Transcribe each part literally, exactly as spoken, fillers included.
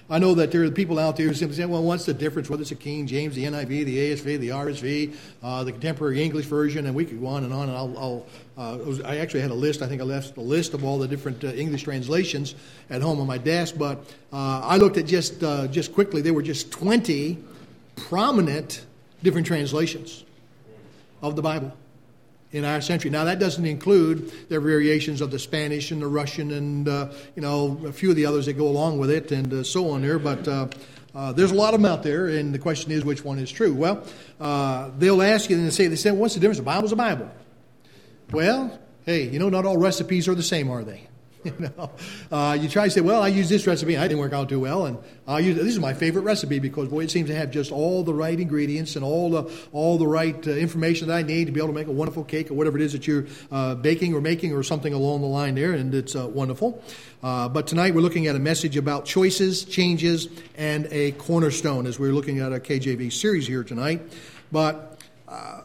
I know that there are people out there who simply say, well, what's the difference, whether it's the King James, the N I V, the A S V, the R S V, uh, the Contemporary English Version, and we could go on and on. And I'll, I'll uh, was, I actually had a list. I think I left a list of all the different uh, English translations at home on my desk. But uh, I looked at just uh, just quickly. There were just twenty prominent different translations of the Bible in our century. Now, that doesn't include their variations of the Spanish and the Russian and, uh, you know, a few of the others that go along with it and uh, so on there. But uh, uh, there's a lot of them out there, and the question is which one is true. Well, uh, they'll ask you and they say, they say, what's the difference? The Bible's a Bible. Well, hey, you know, not all recipes are the same, are they? You know, uh, you try to say, well, I use this recipe, and I didn't work out too well, and I use this is my favorite recipe because, boy, it seems to have just all the right ingredients and all the all the right uh, information that I need to be able to make a wonderful cake or whatever it is that you're uh, baking or making or something along the line there, and it's uh, wonderful. Uh, but tonight we're looking at a message about choices, changes, and a cornerstone as we're looking at a K J V series here tonight. But uh,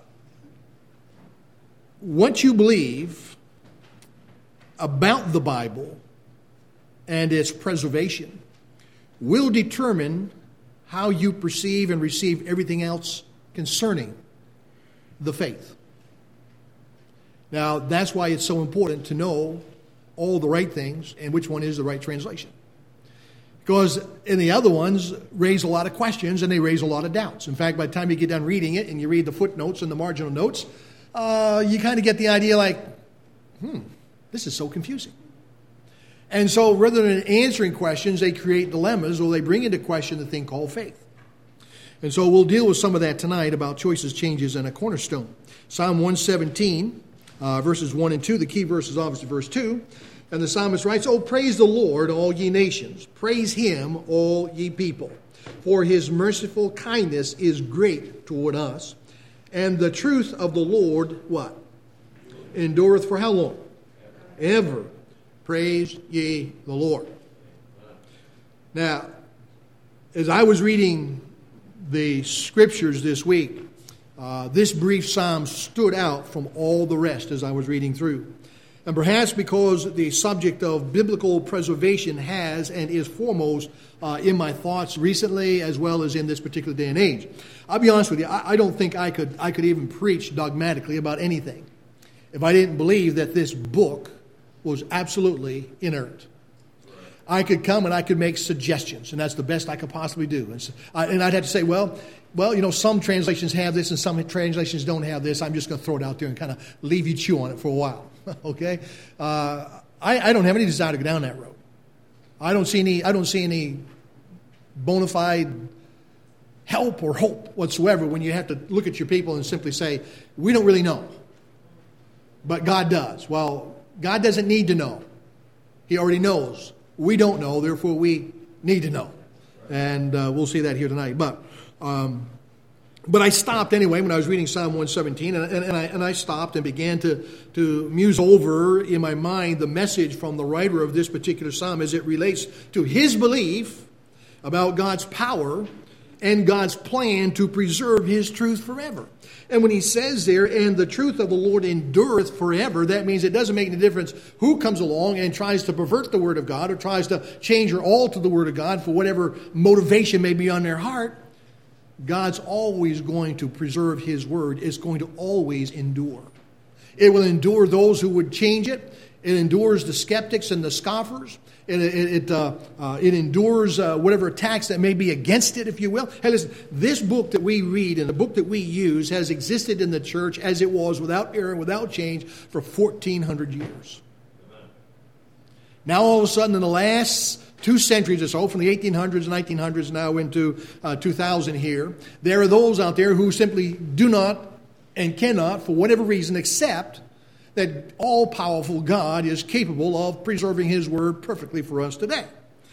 what you believe about the Bible and its preservation will determine how you perceive and receive everything else concerning the faith. Now, that's why it's so important to know all the right things and which one is the right translation. Because in the other ones raise a lot of questions and they raise a lot of doubts. In fact, by the time you get done reading it and you read the footnotes and the marginal notes, uh, you kind of get the idea like, hmm, this is so confusing. And so rather than answering questions, they create dilemmas or they bring into question the thing called faith. And so we'll deal with some of that tonight about choices, changes, and a cornerstone. Psalm one seventeen, uh, verses one and two. The key verse is obviously verse two. And the psalmist writes, "Oh, praise the Lord, all ye nations. Praise him, all ye people. For his merciful kindness is great toward us. And the truth of the Lord," what? "Endureth for how long? Ever. Praise ye the Lord." Now, as I was reading the scriptures this week, uh, this brief psalm stood out from all the rest as I was reading through. And perhaps because the subject of biblical preservation has and is foremost uh, in my thoughts recently as well as in this particular day and age. I'll be honest with you, I, I don't think I could I could even preach dogmatically about anything if I didn't believe that this book was absolutely inerrant. I could come and I could make suggestions, and that's the best I could possibly do. And, so, I, and I'd have to say, well, well, you know, some translations have this and some translations don't have this. I'm just going to throw it out there and kind of leave you chew on it for a while. Okay? Uh, I, I don't have any desire to go down that road. I don't see any. I don't see any bona fide help or hope whatsoever when you have to look at your people and simply say, we don't really know, but God does. Well, God doesn't need to know. He already knows. We don't know, therefore we need to know. And uh, we'll see that here tonight. But um, but I stopped anyway when I was reading Psalm one seventeen, and, and, and, I, and I stopped and began to, to muse over in my mind the message from the writer of this particular psalm as it relates to his belief about God's power and God's plan to preserve his truth forever. And when he says there, "and the truth of the Lord endureth forever," that means it doesn't make any difference who comes along and tries to pervert the Word of God or tries to change or alter the Word of God for whatever motivation may be on their heart. God's always going to preserve his Word. It's going to always endure. It will endure those who would change it. It endures the skeptics and the scoffers. It, it, it, uh, uh, it endures uh, whatever attacks that may be against it, if you will. Hey, listen, this book that we read and the book that we use has existed in the church as it was without error, without change, for fourteen hundred years. Amen. Now, all of a sudden, in the last two centuries or so, from the eighteen hundreds, nineteen hundreds, now into uh, two thousand here, there are those out there who simply do not and cannot, for whatever reason, accept that all-powerful God is capable of preserving his word perfectly for us today.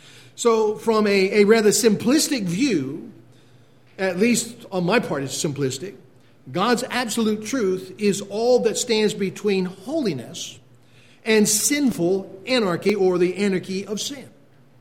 So from a, a rather simplistic view, at least on my part it's simplistic, God's absolute truth is all that stands between holiness and sinful anarchy, or the anarchy of sin.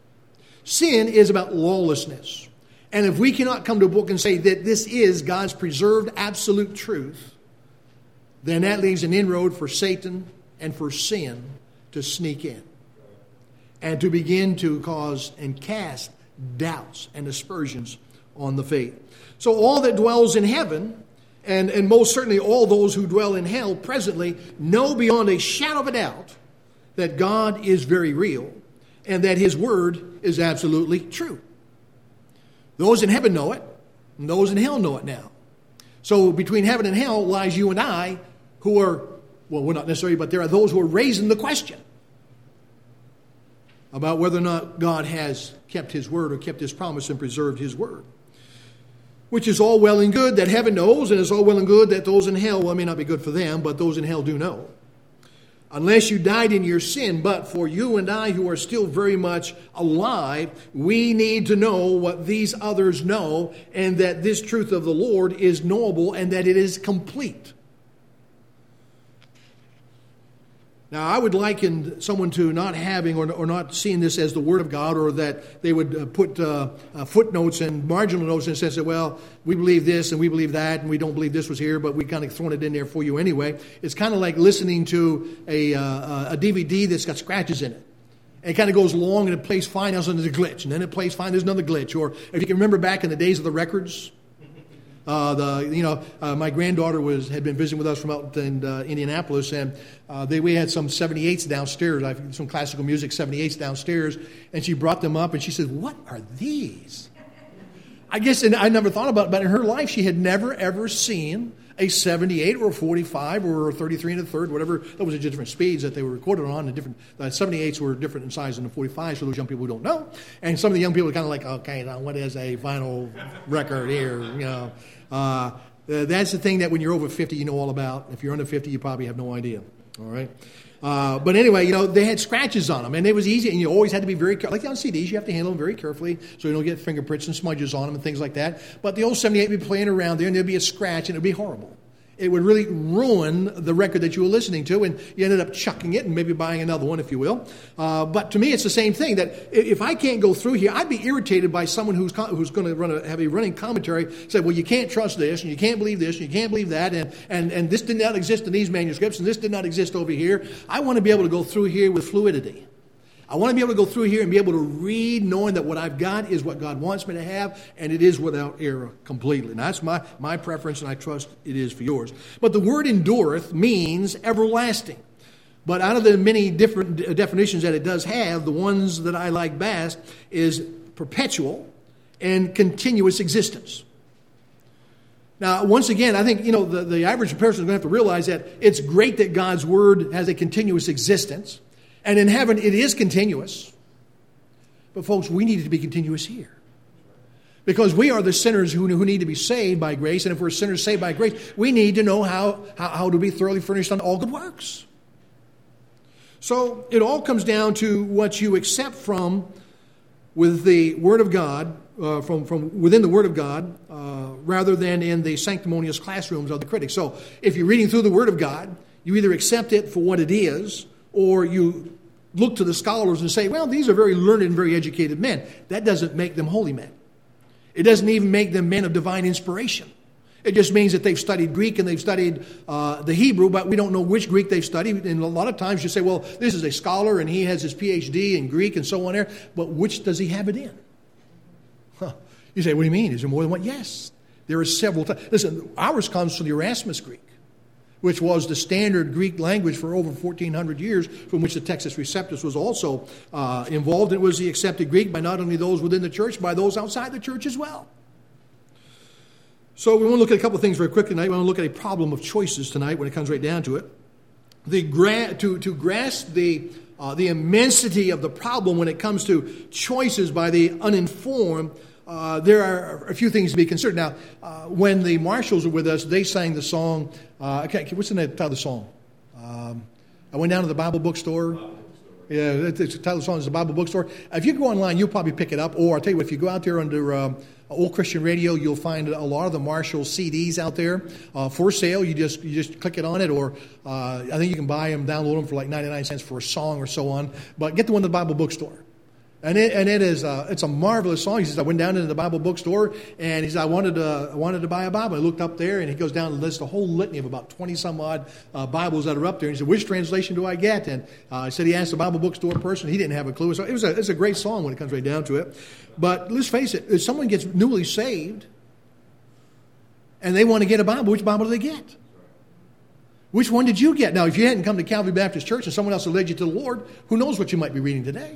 Sin is about lawlessness. And if we cannot come to a book and say that this is God's preserved absolute truth, then that leaves an inroad for Satan and for sin to sneak in and to begin to cause and cast doubts and aspersions on the faith. So all that dwells in heaven, and, and most certainly all those who dwell in hell presently, know beyond a shadow of a doubt that God is very real and that his word is absolutely true. Those in heaven know it, and those in hell know it now. So between heaven and hell lies you and I, who are, well, we're not necessarily, but there are those who are raising the question about whether or not God has kept his word or kept his promise and preserved his word. Which is all well and good that heaven knows, and it's all well and good that those in hell, well, it may not be good for them, but those in hell do know. Unless you died in your sin, but for you and I who are still very much alive, we need to know what these others know, and that this truth of the Lord is knowable and that it is complete. Now, I would liken someone to not having or, or not seeing this as the Word of God, or that they would uh, put uh, uh, footnotes and marginal notes in the sense that, well, we believe this and we believe that and we don't believe this was here, but we kind of thrown it in there for you anyway. It's kind of like listening to a, uh, a D V D that's got scratches in it. And it kind of goes along and it plays fine, there's another glitch, and then it plays fine, there's another glitch. Or if you can remember back in the days of the records, Uh, the you know uh, my granddaughter was had been visiting with us from out in uh, Indianapolis, and uh, they we had some seventy-eights downstairs, I, some classical music seventy-eights downstairs, and she brought them up and she said, "What are these?" I guess, and I never thought about it, but in her life she had never ever seen a seventy-eight or a forty-five or a thirty-three and a third, whatever. Those were different speeds that they were recorded on. And different uh, seventy-eights were different in size than the forty-fives for those young people who don't know. And some of the young people are kind of like, okay, now what is a vinyl record here? You know, uh, uh, that's the thing that when you're over fifty, you know all about. If you're under fifty, you probably have no idea. All right. Uh, but anyway, you know, they had scratches on them, and it was easy, and you always had to be very careful. Like on C Ds, you have to handle them very carefully so you don't get fingerprints and smudges on them and things like that. But the old seventy-eight would be playing around there, and there'd be a scratch, and it would be horrible. It would really ruin the record that you were listening to, and you ended up chucking it and maybe buying another one, if you will. Uh, but to me, it's the same thing, that if I can't go through here, I'd be irritated by someone who's who's going to run a, have a running commentary, say, well, you can't trust this, and you can't believe this, and you can't believe that, and, and, and this did not exist in these manuscripts, and this did not exist over here. I want to be able to go through here with fluidity. I want to be able to go through here and be able to read knowing that what I've got is what God wants me to have, and it is without error completely. And that's my, my preference, and I trust it is for yours. But the word endureth means everlasting. But out of the many different definitions that it does have, the ones that I like best is perpetual and continuous existence. Now, once again, I think, you know, the, the average person is going to have to realize that it's great that God's word has a continuous existence. And in heaven, it is continuous. But folks, we need it to be continuous here. Because we are the sinners who, who need to be saved by grace. And if we're sinners saved by grace, we need to know how, how, how to be thoroughly furnished on all good works. So it all comes down to what you accept from with the Word of God, uh, from, from within the Word of God, uh, rather than in the sanctimonious classrooms of the critics. So if you're reading through the Word of God, you either accept it for what it is, or you look to the scholars and say, well, these are very learned and very educated men. That doesn't make them holy men. It doesn't even make them men of divine inspiration. It just means that they've studied Greek and they've studied uh, the Hebrew, but we don't know which Greek they've studied. And a lot of times you say, well, this is a scholar and he has his P H D in Greek and so on there, but which does he have it in? Huh. You say, what do you mean? Is there more than one? Yes, there are several. T- Listen, ours comes from the Erasmus Greek, which was the standard Greek language for over fourteen hundred years, from which the Textus Receptus was also uh, involved. It was the accepted Greek by not only those within the church, by those outside the church as well. So we want to look at a couple of things very quickly tonight. We want to look at a problem of choices tonight when it comes right down to it. The gra- to, to grasp the, uh, the immensity of the problem when it comes to choices by the uninformed, Uh, there are a few things to be considered. Now, uh, when the Marshalls were with us, they sang the song. Uh, okay, what's the name, title of the song? Um, I went down to the Bible bookstore. Bible bookstore. Yeah, the title of the song is the Bible bookstore. If you go online, you'll probably pick it up. Or I'll tell you what, if you go out there under um, Old Christian Radio, you'll find a lot of the Marshall C Ds out there uh, for sale. You just you just click it on it, or uh, I think you can buy them, download them for like ninety-nine cents for a song or so on. But get the one at the Bible bookstore. And it, and it is a, it's a marvelous song. He says, I went down into the Bible bookstore, and he said, I wanted to, I wanted to buy a Bible. I looked up there, and he goes down and lists a whole litany of about twenty-some-odd uh, Bibles that are up there. And he said, which translation do I get? And uh, I said he asked the Bible bookstore person. He didn't have a clue. So it was a, it's a great song when it comes right down to it. But let's face it, if someone gets newly saved, and they want to get a Bible, which Bible do they get? Which one did you get? Now, if you hadn't come to Calvary Baptist Church and someone else had led you to the Lord, who knows what you might be reading today?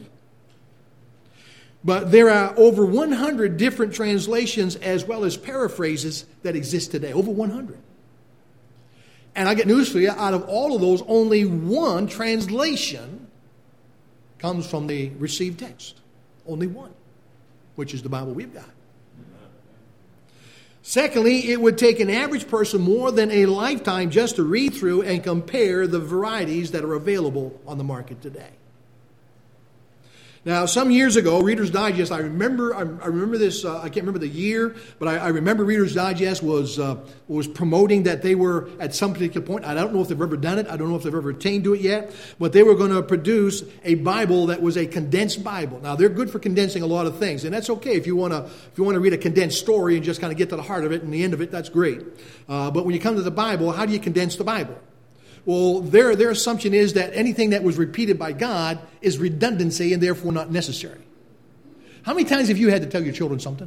But there are over one hundred different translations as well as paraphrases that exist today. Over one hundred. And I get news for you, out of all of those, only one translation comes from the received text. Only one, which is the Bible we've got. Secondly, it would take an average person more than a lifetime just to read through and compare the varieties that are available on the market today. Now, some years ago, Reader's Digest, I remember I, I remember this, uh, I can't remember the year, but I, I remember Reader's Digest was uh, was promoting that they were, at some particular point, I don't know if they've ever done it, I don't know if they've ever attained to it yet, but they were going to produce a Bible that was a condensed Bible. Now, they're good for condensing a lot of things, and that's okay if you want to if you want to read a condensed story and just kind of get to the heart of it and the end of it, that's great. Uh, but when you come to the Bible, how do you condense the Bible? Well, their, their assumption is that anything that was repeated by God is redundancy and therefore not necessary. How many times have you had to tell your children something?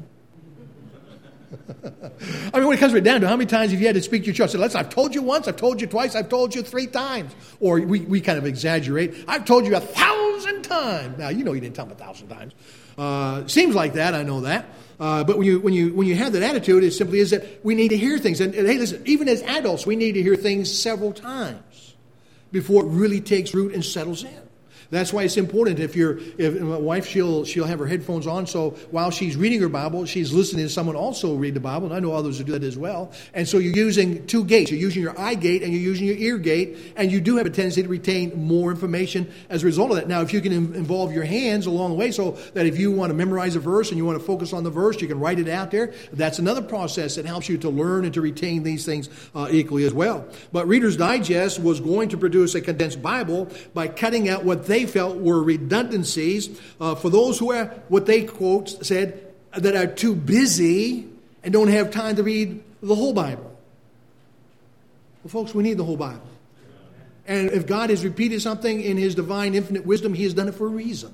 I mean, when it comes right down to it, how many times have you had to speak to your children? Say, listen, I've told you once, I've told you twice, I've told you three times. Or we, we kind of exaggerate. I've told you a thousand times. Now, you know you didn't tell them a thousand times. Uh, seems like that, I know that. Uh, but when you when you when you have that attitude, it simply is that we need to hear things. And, and hey, listen, even as adults, we need to hear things several times before it really takes root and settles in. That's why it's important. If you're, if my wife, she'll she'll have her headphones on, so while she's reading her Bible, she's listening to someone also read the Bible, and I know others who do that as well. And so you're using two gates. You're using your eye gate and you're using your ear gate, and you do have a tendency to retain more information as a result of that. Now, if you can involve your hands along the way, so that if you want to memorize a verse and you want to focus on the verse, you can write it out there. That's another process that helps you to learn and to retain these things uh, equally as well. But Reader's Digest was going to produce a condensed Bible by cutting out what they felt were redundancies uh, for those who are, what they quote said, that are too busy and don't have time to read the whole Bible. Well, folks, we need the whole Bible. And if God has repeated something in His divine infinite wisdom, He has done it for a reason.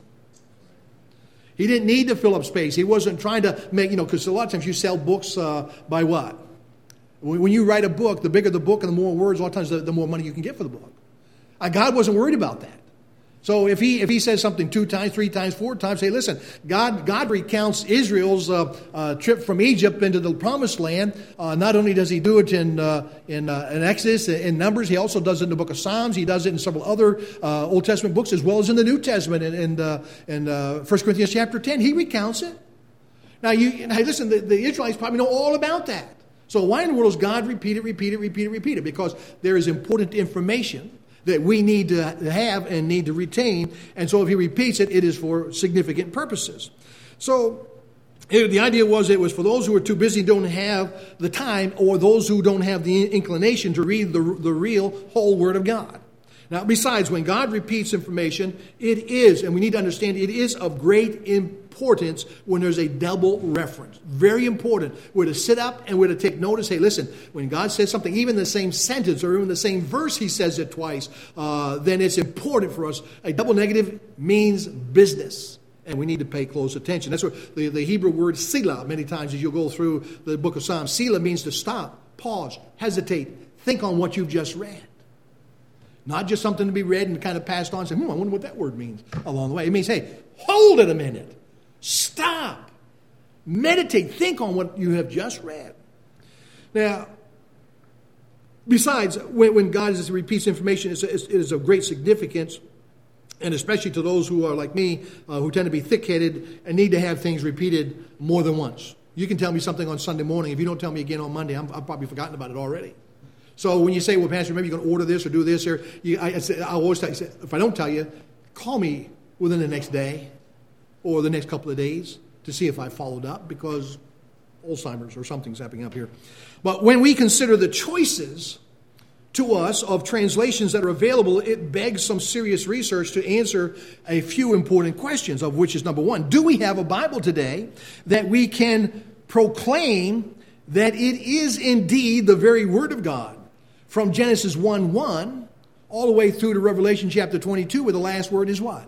He didn't need to fill up space. He wasn't trying to make, you know, because a lot of times you sell books uh, by what? When you write a book, the bigger the book and the more words, a lot of times the, the more money you can get for the book. Uh, God wasn't worried about that. So if he if he says something two times, three times, four times, say, listen, God God recounts Israel's uh, uh, trip from Egypt into the Promised Land. Uh, not only does He do it in uh, in, uh, in Exodus, in Numbers, He also does it in the book of Psalms. He does it in several other uh, Old Testament books, as well as in the New Testament. And in, in, uh, in uh, First Corinthians chapter ten, He recounts it. Now, you now listen, the, the Israelites probably know all about that. So why in the world does God repeat it, repeat it, repeat it, repeat it? Because there is important information that we need to have and need to retain. And so if He repeats it, it is for significant purposes. So it, the idea was it was for those who are too busy, don't have the time, or those who don't have the inclination to read the, the real whole Word of God. Now, besides, when God repeats information, it is, and we need to understand, it is of great importance when there's a double reference. Very important. We're to sit up and we're to take notice. Hey, listen, when God says something, even the same sentence or even the same verse, He says it twice, uh, then it's important for us. A double negative means business. And we need to pay close attention. That's what the, the Hebrew word selah, many times as you'll go through the book of Psalms, selah means to stop, pause, hesitate, think on what you've just read. Not just something to be read and kind of passed on and say, hmm, I wonder what that word means along the way. It means, hey, hold it a minute. Stop. Meditate. Think on what you have just read. Now, besides, when, when God repeats information, it's, it's, it is of great significance, and especially to those who are like me, uh, who tend to be thick-headed and need to have things repeated more than once. You can tell me something on Sunday morning. If you don't tell me again on Monday, I'm, I've probably forgotten about it already. So when you say, well, Pastor, maybe you're going to order this or do this, or you, I, I, I always tell you, if I don't tell you, call me within the next day or the next couple of days to see if I followed up, because Alzheimer's or something's happening up here. But when we consider the choices to us of translations that are available, it begs some serious research to answer a few important questions, of which is number one, do we have a Bible today that we can proclaim that it is indeed the very Word of God, from Genesis one one all the way through to Revelation chapter twenty-two, where the last word is what?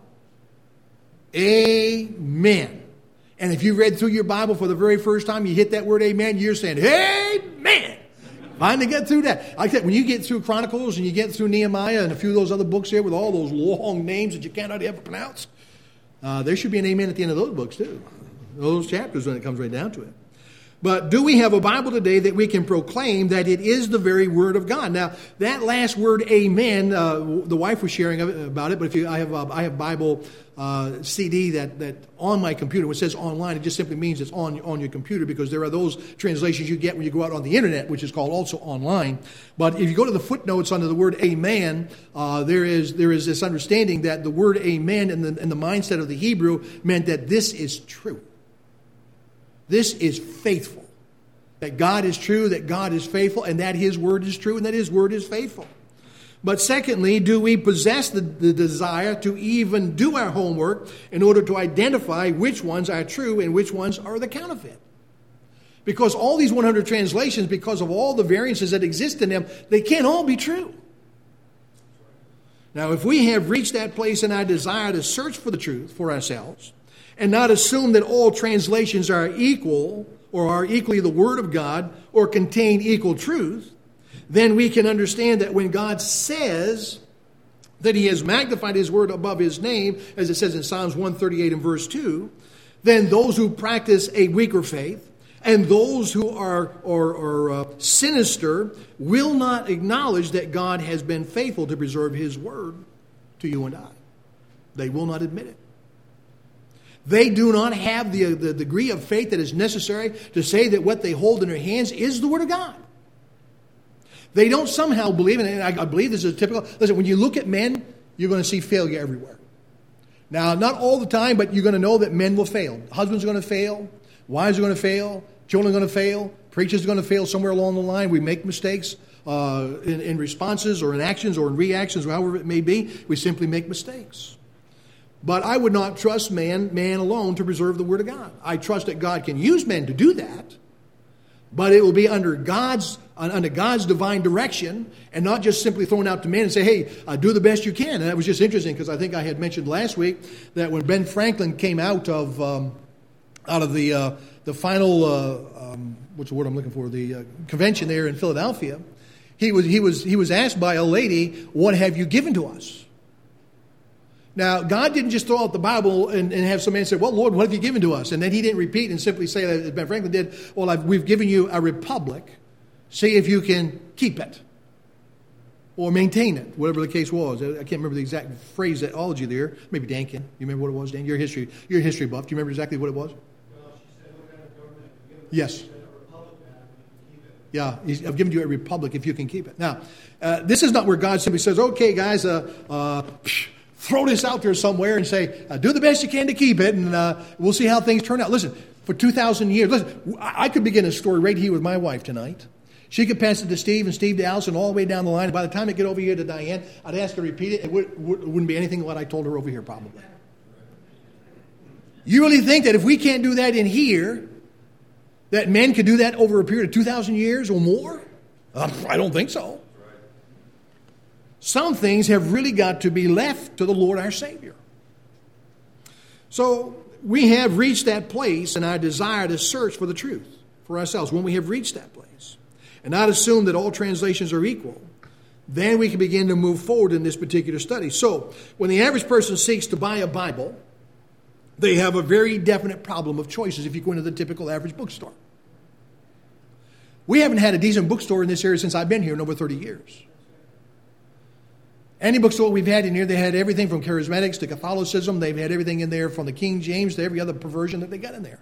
Amen. And if you read through your Bible for the very first time, you hit that word amen, you're saying, amen. Finally get through that. Like that, when you get through Chronicles and you get through Nehemiah and a few of those other books here with all those long names that you cannot ever pronounce, uh, there should be an amen at the end of those books too. Those chapters when it comes right down to it. But do we have a Bible today that we can proclaim that it is the very Word of God? Now, that last word, amen, uh, the wife was sharing about it, but if you, I have uh, I have Bible uh, C D that, that on my computer, which says online, it just simply means it's on, on your computer, because there are those translations you get when you go out on the internet, which is called also online. But if you go to the footnotes under the word amen, uh, there is there is this understanding that the word amen in the, in the mindset of the Hebrew meant that this is true. This is faithful. That God is true, that God is faithful, and that His Word is true, and that His Word is faithful. But secondly, do we possess the, the desire to even do our homework in order to identify which ones are true and which ones are the counterfeit? Because all these one hundred translations, because of all the variances that exist in them, they can't all be true. Now, if we have reached that place in our desire to search for the truth for ourselves, and not assume that all translations are equal or are equally the Word of God or contain equal truth, then we can understand that when God says that He has magnified His Word above His name, as it says in Psalms one thirty-eight and verse two, then those who practice a weaker faith and those who are, are, are uh, sinister will not acknowledge that God has been faithful to preserve His Word to you and I. They will not admit it. They do not have the, the degree of faith that is necessary to say that what they hold in their hands is the Word of God. They don't somehow believe, and I, I believe this is typical. Listen, when you look at men, you're going to see failure everywhere. Now, not all the time, but you're going to know that men will fail. Husbands are going to fail. Wives are going to fail. Children are going to fail. Preachers are going to fail somewhere along the line. We make mistakes uh, in, in responses or in actions or in reactions, or however it may be. We simply make mistakes. But I would not trust man, man alone to preserve the Word of God. I trust that God can use men to do that, but it will be under God's under God's divine direction, and not just simply thrown out to men and say, hey, uh, do the best you can. And that was just interesting, because I think I had mentioned last week that when Ben Franklin came out of um, out of the uh, the final uh, um, what's the word I'm looking for the uh, convention there in Philadelphia, he was he was he was asked by a lady, "What have you given to us?" Now, God didn't just throw out the Bible and, and have some man say, well, Lord, what have you given to us? And then He didn't repeat and simply say, as Ben Franklin did, well, I've, we've given you a republic. See if you can keep it or maintain it, whatever the case was. I can't remember the exact phraseology there. Maybe Dan can. You remember what it was, Dan? You're a history, you're a history buff. Do you remember exactly what it was? Well, she said, what kind of government have you given us? Yes. She said, a republic, man, if you can keep it. Yeah, he's, I've given you a republic if you can keep it. Now, uh, this is not where God simply says, okay, guys, uh, uh, psh, throw this out there somewhere and say, uh, do the best you can to keep it, and uh, we'll see how things turn out. Listen, for two thousand years, listen, I could begin a story right here with my wife tonight. She could pass it to Steve and Steve to Allison all the way down the line. And by the time I get over here to Diane, I'd ask her to repeat it. It, would, would, it wouldn't be anything like I told her over here, probably. You really think that if we can't do that in here, that men could do that over a period of two thousand years or more? Uh, I don't think so. Some things have really got to be left to the Lord our Savior. So we have reached that place in our desire to search for the truth for ourselves. When we have reached that place and not assume that all translations are equal, then we can begin to move forward in this particular study. So when the average person seeks to buy a Bible, they have a very definite problem of choices if you go into the typical average bookstore. We haven't had a decent bookstore in this area since I've been here in over thirty years. Any bookstore we've had in here, they had everything from charismatics to Catholicism. They've had everything in there from the King James to every other perversion that they got in there.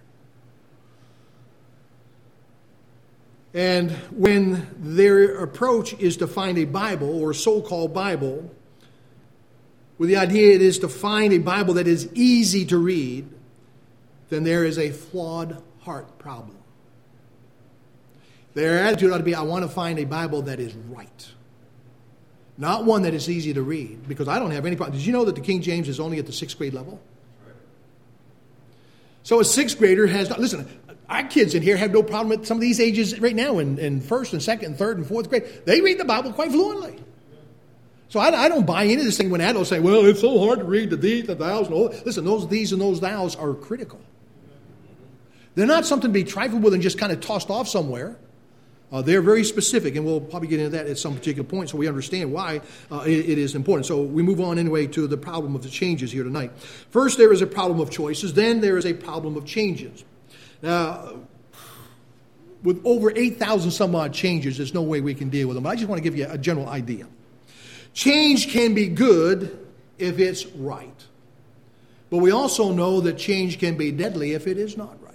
And when their approach is to find a Bible or a so-called Bible, with the idea it is to find a Bible that is easy to read, then there is a flawed heart problem. Their attitude ought to be, I want to find a Bible that is right. Not one that is easy to read, because I don't have any problem. Did you know that the King James is only at the sixth grade level? So a sixth grader has not, listen, our kids in here have no problem at some of these ages right now in, in first and second and third and fourth grade. They read the Bible quite fluently. So I, I don't buy into this thing when adults say, well, it's so hard to read the these, the thous, and all. Listen, those these and those thous are critical. They're not something to be trifled with and just kind of tossed off somewhere. Uh, they're very specific, and we'll probably get into that at some particular point so we understand why uh, it, it is important. So we move on anyway to the problem of the changes here tonight. First, there is a problem of choices. Then there is a problem of changes. Now, with over eight thousand some odd changes, there's no way we can deal with them. But I just want to give you a general idea. Change can be good if it's right. But we also know that change can be deadly if it is not right.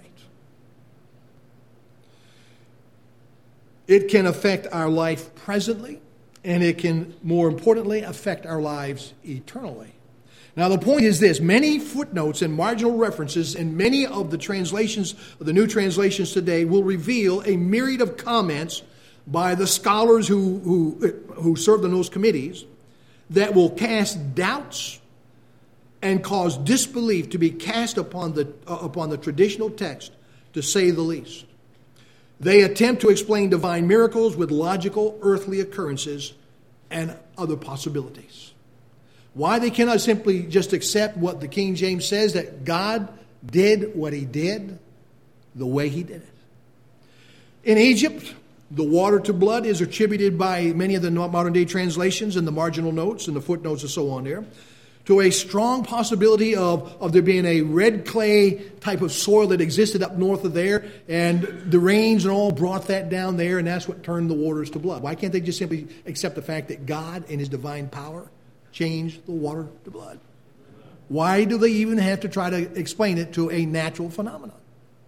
It can affect our life presently, and it can, more importantly, affect our lives eternally. Now, the point is this. Many footnotes and marginal references in many of the translations, the new translations today, will reveal a myriad of comments by the scholars who, who, who served in those committees that will cast doubts and cause disbelief to be cast upon the, uh, upon the traditional text, to say the least. They attempt to explain divine miracles with logical earthly occurrences and other possibilities. Why they cannot simply just accept what the King James says, that God did what he did the way he did it. In Egypt, the water to blood is attributed by many of the modern day translations and the marginal notes and the footnotes and so on there to a strong possibility of, of there being a red clay type of soil that existed up north of there, and the rains and all brought that down there, and that's what turned the waters to blood. Why can't they just simply accept the fact that God in his divine power changed the water to blood? Why do they even have to try to explain it to a natural phenomenon?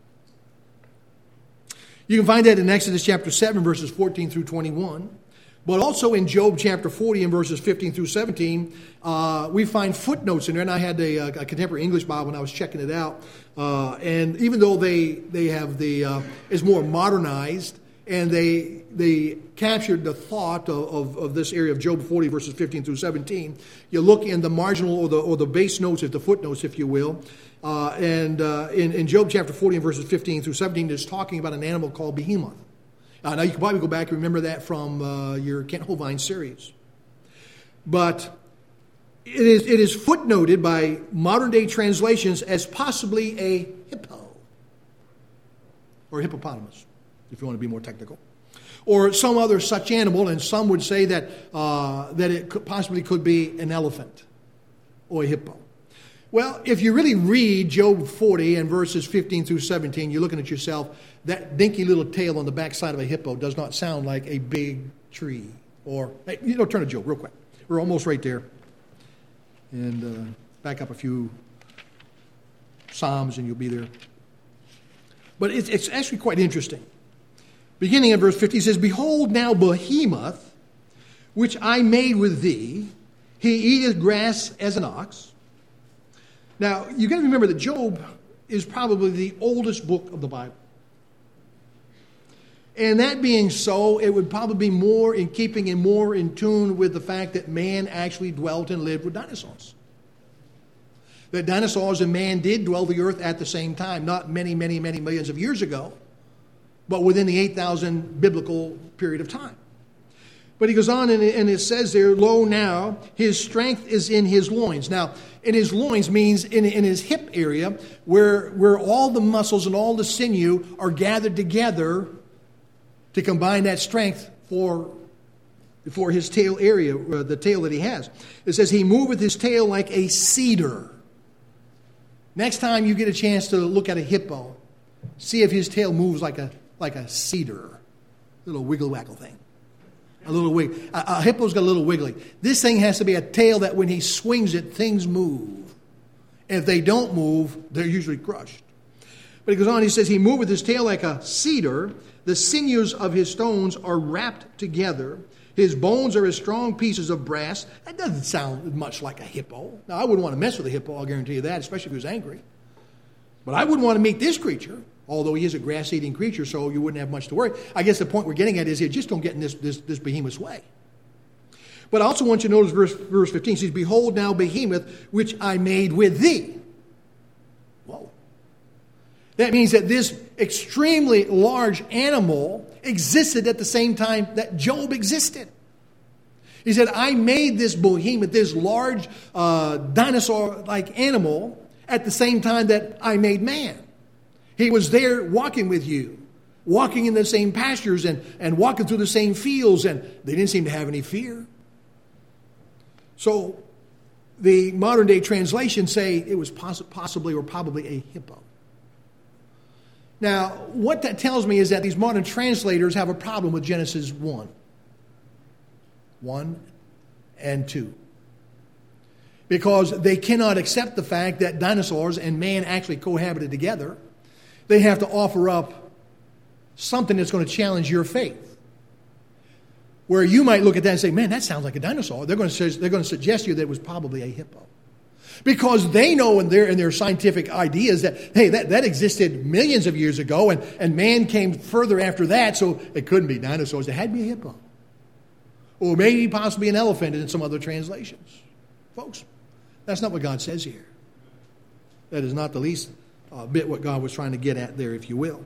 You can find that in Exodus chapter seven, verses fourteen through twenty-one. But also in Job chapter forty and verses fifteen through seventeen, uh, we find footnotes in there. And I had a, a contemporary English Bible when I was checking it out. Uh, and even though they they have the uh, is more modernized, and they they captured the thought of, of, of this area of Job forty verses fifteen through seventeen, you look in the marginal or the or the base notes, if the footnotes, if you will. Uh, and uh, in, in Job chapter forty and verses fifteen through seventeen, it's talking about an animal called Behemoth. Uh, now, you can probably go back and remember that from uh, your Kent Hovind series. But it is, it is footnoted by modern-day translations as possibly a hippo, or hippopotamus, if you want to be more technical, or some other such animal, and some would say that, uh, that it could, possibly could be an elephant or a hippo. Well, if you really read Job forty and verses fifteen through seventeen, you're looking at yourself, that dinky little tail on the backside of a hippo does not sound like a big tree. Or, hey, you know, turn to Job real quick. We're almost right there. And uh, back up a few Psalms and you'll be there. But it's, it's actually quite interesting. Beginning at verse fifty, he says, Behold now Behemoth, which I made with thee, he eateth grass as an ox. Now, you've got to remember that Job is probably the oldest book of the Bible. And that being so, it would probably be more in keeping and more in tune with the fact that man actually dwelt and lived with dinosaurs. That dinosaurs and man did dwell the earth at the same time, not many, many, many millions of years ago, but within the eight thousand biblical period of time. But he goes on and it says there, Lo now, his strength is in his loins. Now, in his loins means in, in his hip area, where, where all the muscles and all the sinew are gathered together to combine that strength for, for his tail area, uh, the tail that he has. It says, he moveth his tail like a cedar. Next time you get a chance to look at a hippo, see if his tail moves like a, like a cedar. Little wiggle-waggle thing. A little wig. A, a hippo's got a little wiggly. This thing has to be a tail that when he swings it, things move. And if they don't move, they're usually crushed. But he goes on, he says, he moveth his tail like a cedar. The sinews of his stones are wrapped together. His bones are as strong pieces of brass. That doesn't sound much like a hippo. Now, I wouldn't want to mess with a hippo, I'll guarantee you that, especially if he was angry. But I wouldn't want to meet this creature. Although he is a grass-eating creature, so you wouldn't have much to worry. I guess the point we're getting at is here, just don't get in this, this, this behemoth's way. But I also want you to notice verse, verse fifteen. It says, behold now behemoth, which I made with thee. Whoa. That means that this extremely large animal existed at the same time that Job existed. He said, I made this behemoth, this large uh, dinosaur-like animal, at the same time that I made man. He was there walking with you, walking in the same pastures and, and walking through the same fields, and they didn't seem to have any fear. So the modern day translations say it was poss- possibly or probably a hippo. Now, what that tells me is that these modern translators have a problem with Genesis one. one and two. Because they cannot accept the fact that dinosaurs and man actually cohabited together. They have to offer up something that's going to challenge your faith. Where you might look at that and say, man, that sounds like a dinosaur. They're going to, say, they're going to suggest to you that it was probably a hippo. Because they know in their, in their scientific ideas that, hey, that, that existed millions of years ago, and, and man came further after that, so it couldn't be dinosaurs. It had to be a hippo. Or maybe possibly an elephant in some other translations. Folks, that's not what God says here. That is not the least uh, bit what God was trying to get at there, if you will.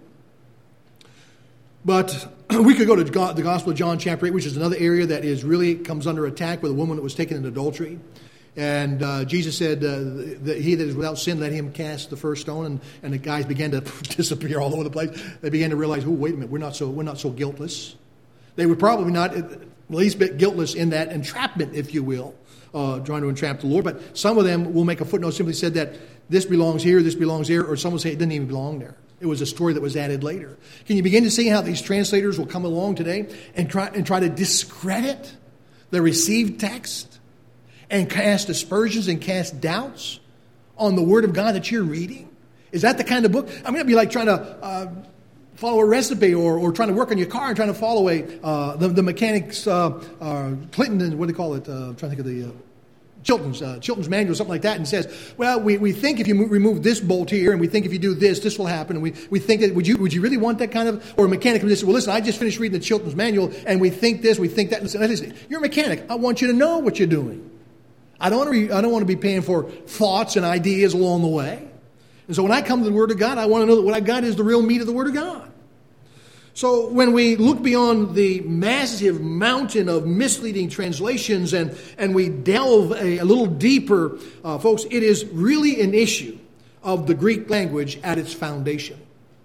But we could go to God, the Gospel of John chapter eight, which is another area that is really comes under attack with a woman that was taken in adultery. And uh, Jesus said, uh, that he that is without sin, let him cast the first stone. And, and the guys began to disappear all over the place. They began to realize, oh, wait a minute, we're not so we're not so guiltless. They were probably not at least bit guiltless in that entrapment, if you will, uh, trying to entrap the Lord. But some of them will make a footnote, simply said that this belongs here, this belongs here, or some will say it didn't even belong there. It was a story that was added later. Can you begin to see how these translators will come along today and try and try to discredit the received text and cast aspersions and cast doubts on the Word of God that you're reading? Is that the kind of book? I mean, it'd be like trying to uh, follow a recipe, or, or trying to work on your car and trying to follow a uh, the, the mechanics uh, uh, Clinton, what do they call it? Uh, I'm trying to think of the uh, Chilton's uh, Chilton's manual, or something like that, and says, well, we, we think if you move, remove this bolt here, and we think if you do this, this will happen. And we, we think that, would you would you really want that kind of, or a mechanic would say, well, listen, I just finished reading the Chilton's manual, and we think this, we think that. Listen, listen, you're a mechanic. I want you to know what you're doing. I don't want to be, I don't want to be paying for thoughts and ideas along the way. And so when I come to the Word of God, I want to know that what I got is the real meat of the Word of God. So when we look beyond the massive mountain of misleading translations and, and we delve a, a little deeper, uh, folks, it is really an issue of the Greek language at its foundation.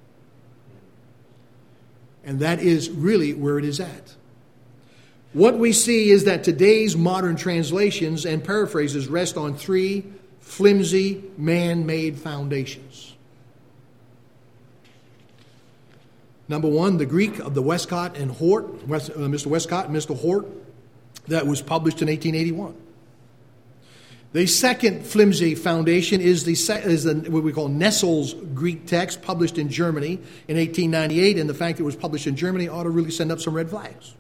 And that is really where it is at. What we see is that today's modern translations and paraphrases rest on three flimsy, man-made foundations. Number one, the Greek of the Westcott and Hort, West, uh, Mister Westcott and Mister Hort, that was published in eighteen eighty-one. The second flimsy foundation is the is the, what we call Nessel's Greek text, published in Germany in eighteen ninety-eight, and the fact that it was published in Germany ought to really send up some red flags.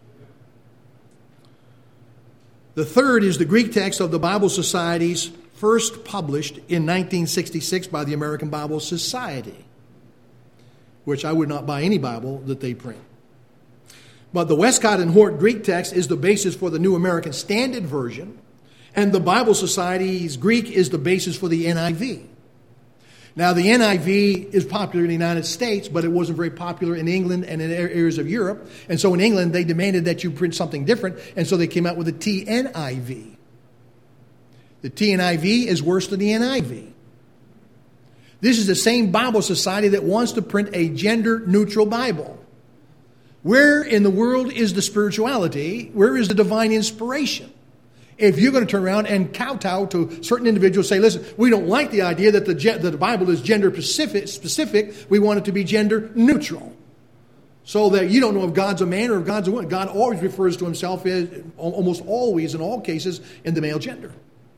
The third is the Greek text of the Bible Society's first published in nineteen sixty-six by the American Bible Society, which I would not buy any Bible that they print. But the Westcott and Hort Greek text is the basis for the New American Standard Version, and the Bible Society's Greek is the basis for the N I V. Now, the N I V is popular in the United States, but it wasn't very popular in England and in areas of Europe. And so in England, they demanded that you print something different, and so they came out with the T N I V. The T N I V is worse than the N I V. This is the same Bible Society that wants to print a gender-neutral Bible. Where in the world is the spirituality? Where is the divine inspiration? If you're going to turn around and kowtow to certain individuals, say, listen, we don't like the idea that the, that the Bible is gender specific, specific, we want it to be gender neutral. So that you don't know if God's a man or if God's a woman. God always refers to himself as, almost always in all cases, in the male gender.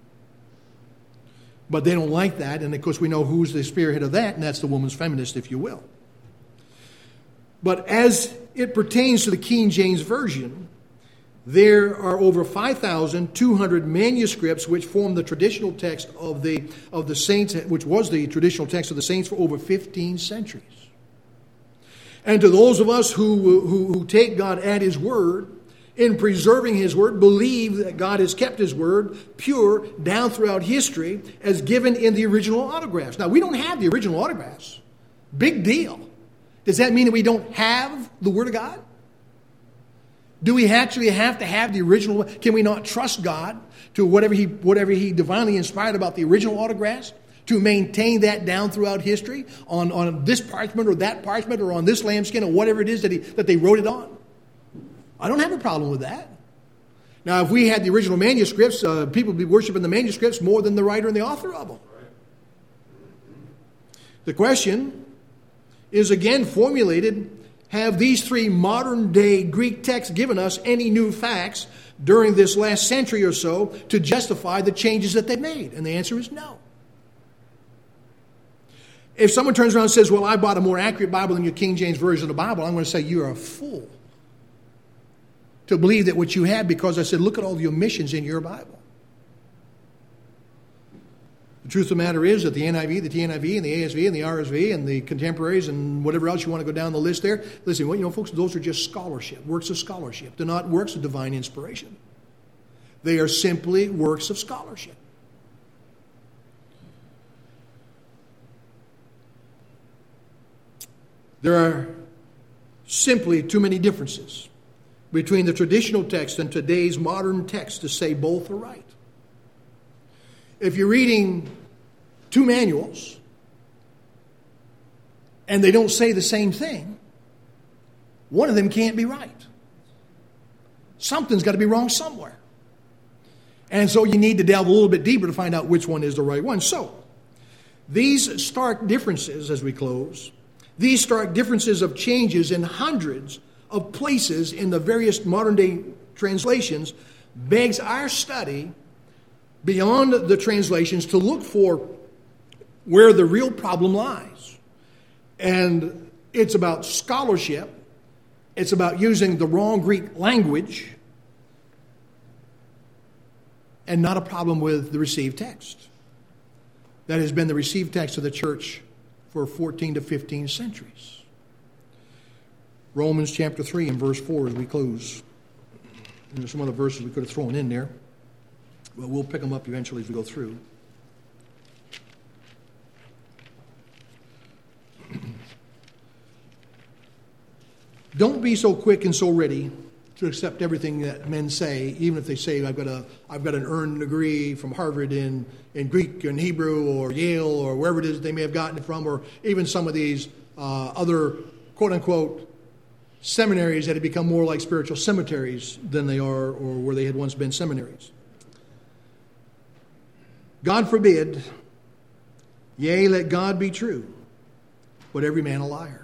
But they don't like that, and of course we know who's the spearhead of that, and that's the woman's feminist, if you will. But as it pertains to the King James Version, there are over five thousand two hundred manuscripts which form the traditional text of the, of the saints, which was the traditional text of the saints for over fifteen centuries. And to those of us who, who, who take God at his word, in preserving His Word, believe that God has kept His Word pure down throughout history as given in the original autographs. Now, we don't have the original autographs. Big deal. Does that mean that we don't have the Word of God? Do we actually have to have the original? Can we not trust God to whatever He, whatever He divinely inspired about the original autographs, to maintain that down throughout history on, on this parchment or that parchment or on this lambskin or whatever it is that, he, that they wrote it on? I don't have a problem with that. Now, if we had the original manuscripts, uh, people would be worshiping the manuscripts more than the writer and the author of them. The question is again formulated: have these three modern day Greek texts given us any new facts during this last century or so to justify the changes that they made? And the answer is no. If someone turns around and says, well, I bought a more accurate Bible than your King James Version of the Bible, I'm going to say you're a fool to believe that what you have, because I said, look at all the omissions in your Bible. The truth of the matter is that the N I V, the T N I V, and the A S V, and the R S V, and the contemporaries, and whatever else you want to go down the list there, listen, well, you know, folks, those are just scholarship, works of scholarship. They're not works of divine inspiration. They are simply works of scholarship. There are simply too many differences between the traditional text and today's modern text to say both are right. If you're reading two manuals and they don't say the same thing, one of them can't be right. Something's got to be wrong somewhere. And so you need to delve a little bit deeper to find out which one is the right one. So, these stark differences, as we close, these stark differences of changes in hundreds of places in the various modern-day translations begs our study beyond the translations to look for where the real problem lies. And it's about scholarship. It's about using the wrong Greek language, and not a problem with the received text. That has been the received text of the church for fourteen to fifteen centuries. Romans chapter three and verse four as we close. And there's some other verses we could have thrown in there, but we'll pick them up eventually as we go through. Don't be so quick and so ready to accept everything that men say, even if they say, I've got a, I've got an earned degree from Harvard in, in Greek and Hebrew or Yale or wherever it is they may have gotten it from, or even some of these uh, other quote-unquote seminaries that have become more like spiritual cemeteries than they are, or where they had once been seminaries. God forbid, yea, let God be true, but every man a liar.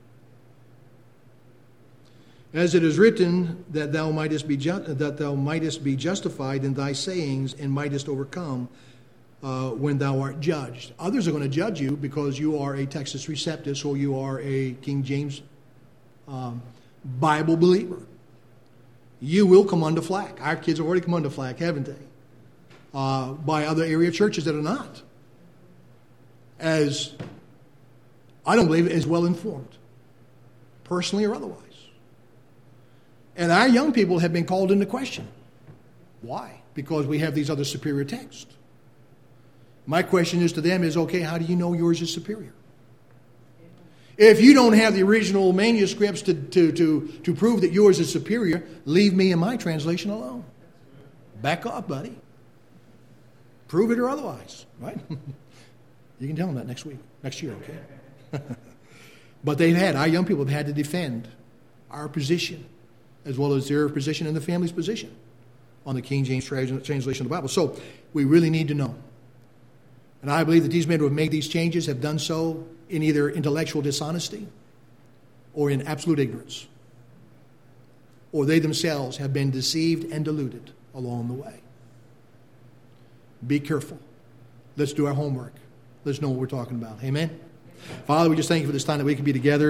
As it is written, that thou mightest be ju- that thou mightest be justified in thy sayings, and mightest overcome uh, when thou art judged. Others are going to judge you because you are a Textus Receptus or you are a King James um, Bible believer. You will come under flack. Our kids have already come under flack, haven't they? Uh, by other area churches that are not, as I don't believe, as well informed, personally or otherwise. And our young people have been called into question. Why? Because we have these other superior texts. My question is to them is, okay, how do you know yours is superior? If you don't have the original manuscripts to, to, to, to prove that yours is superior, leave me and my translation alone. Back up, buddy. Prove it or otherwise, right? You can tell them that next week, next year, okay? But they've had, our young people have had to defend our position, as well as their position and the family's position on the King James translation of the Bible. So we really need to know. And I believe that these men who have made these changes have done so in either intellectual dishonesty or in absolute ignorance. Or they themselves have been deceived and deluded along the way. Be careful. Let's do our homework. Let's know what we're talking about. Amen? Father, we just thank you for this time that we can be together.